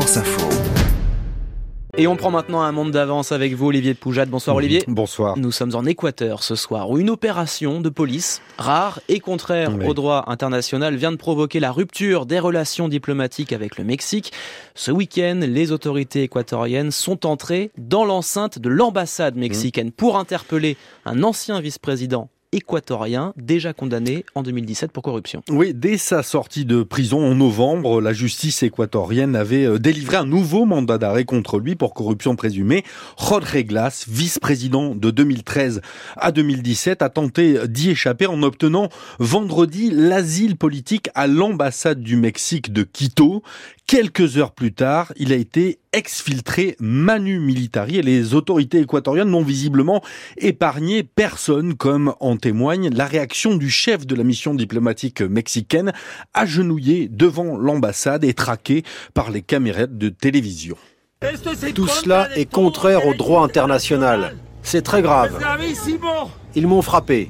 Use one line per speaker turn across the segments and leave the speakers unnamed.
France Info.
Et on prend maintenant un monde d'avance avec vous, Olivier de Poujade. Bonsoir Olivier.
Bonsoir.
Nous sommes en Équateur ce soir, où une opération de police, rare et contraire au droit international, vient de provoquer la rupture des relations diplomatiques avec le Mexique. Ce week-end, les autorités équatoriennes sont entrées dans l'enceinte de l'ambassade mexicaine pour interpeller un ancien vice-président équatorien, déjà condamné en 2017 pour corruption.
Oui, dès sa sortie de prison en novembre, la justice équatorienne avait délivré un nouveau mandat d'arrêt contre lui pour corruption présumée. Jorge Glas, vice-président de 2013 à 2017, a tenté d'y échapper en obtenant vendredi l'asile politique à l'ambassade du Mexique de Quito. Quelques heures plus tard, il a été exfiltré manu militari et les autorités équatoriennes n'ont visiblement épargné personne, comme en témoigne la réaction du chef de la mission diplomatique mexicaine, agenouillé devant l'ambassade et traqué par les caméras de télévision.
Tout cela est contraire au droit international. C'est très grave. Ils m'ont frappé.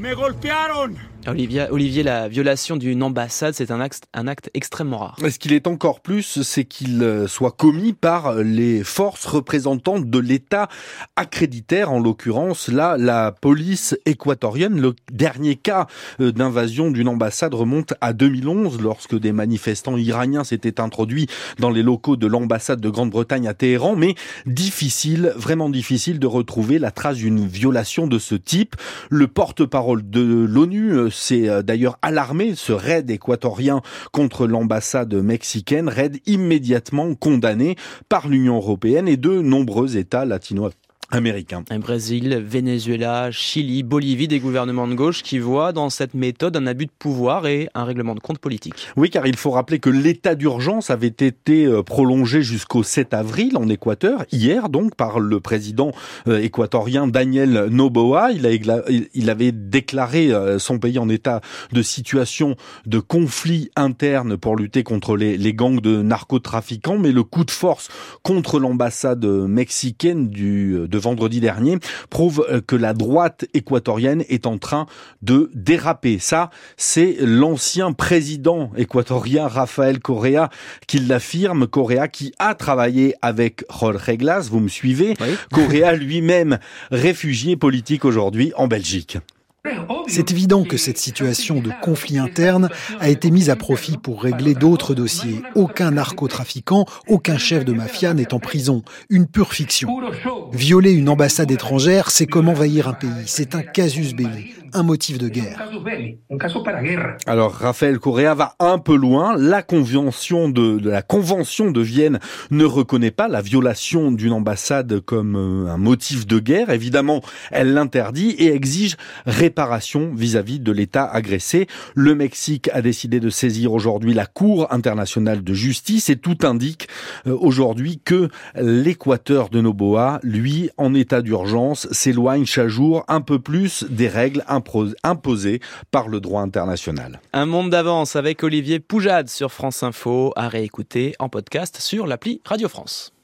Olivier, la violation d'une ambassade, c'est un acte extrêmement rare.
Ce qu'il est encore plus, c'est qu'il soit commis par les forces représentantes de l'État accréditaire, en l'occurrence, là, la police équatorienne. Le dernier cas d'invasion d'une ambassade remonte à 2011, lorsque des manifestants iraniens s'étaient introduits dans les locaux de l'ambassade de Grande-Bretagne à Téhéran, mais vraiment difficile de retrouver la trace d'une violation de ce type. Le porte-parole de l'ONU s'est d'ailleurs alarmé, ce raid équatorien contre l'ambassade mexicaine, raid immédiatement condamné par l'Union européenne et de nombreux États latino-américains.
Brésil, Venezuela, Chili, Bolivie, des gouvernements de gauche qui voient dans cette méthode un abus de pouvoir et un règlement de compte politique.
Oui, car il faut rappeler que l'état d'urgence avait été prolongé jusqu'au 7 avril en Équateur, hier donc, par le président équatorien Daniel Noboa. Il avait déclaré son pays en état de situation de conflit interne pour lutter contre les gangs de narcotrafiquants, mais le coup de force contre l'ambassade mexicaine de vendredi dernier prouve que la droite équatorienne est en train de déraper. Ça, c'est l'ancien président équatorien Rafael Correa qui l'affirme. Correa qui a travaillé avec Jorge Glas, vous me suivez. Oui. Correa lui-même réfugié politique aujourd'hui en Belgique.
C'est évident que cette situation de conflit interne a été mise à profit pour régler d'autres dossiers. Aucun narcotrafiquant, aucun chef de mafia n'est en prison. Une pure fiction. Violer une ambassade étrangère, c'est comme envahir un pays. C'est un casus belli, un motif de guerre.
Alors, Rafael Correa va un peu loin. La convention de Vienne ne reconnaît pas la violation d'une ambassade comme un motif de guerre. Évidemment, elle l'interdit et exige réparation vis-à-vis de l'État agressé. Le Mexique a décidé de saisir aujourd'hui la Cour internationale de justice et tout indique aujourd'hui que l'Équateur de Noboa, lui, en état d'urgence, s'éloigne chaque jour un peu plus des règles imposées par le droit international.
Un monde d'avance avec Olivier Poujade sur France Info, à réécouter en podcast sur l'appli Radio France.